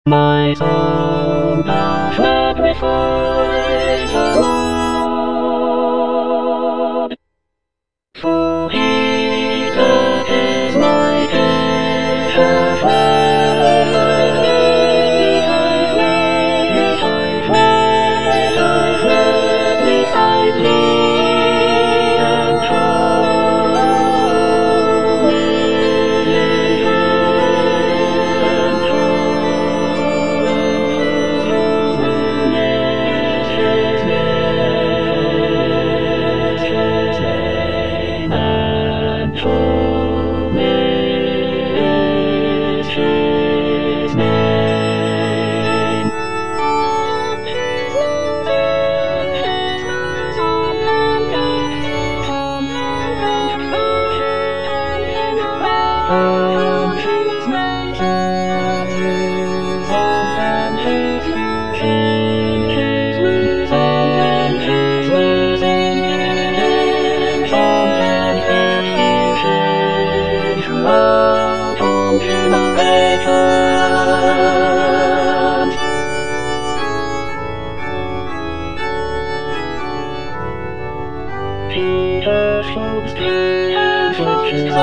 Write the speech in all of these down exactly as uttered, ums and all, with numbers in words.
My soul doth magnify the Lord, for he that is my care hath led me, hath led me, hath led, hath led me safely and truly, and His name. Peter slopes and switches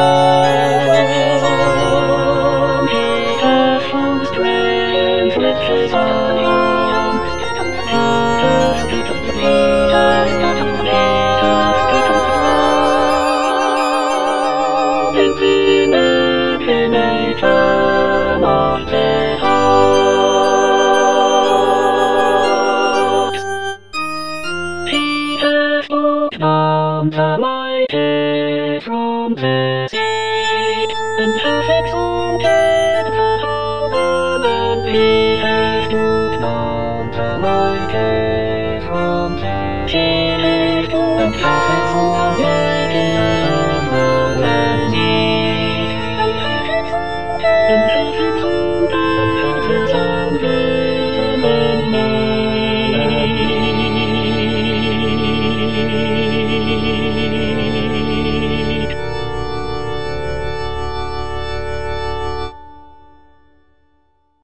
on. Peter slopes and switches on. Peter skittles, Peter skittles, Peter skittles along. In the imagination of their hearts. Peter sloped down the mighty from the seat, and hath exalted the Father, and Peter stooped down the mighty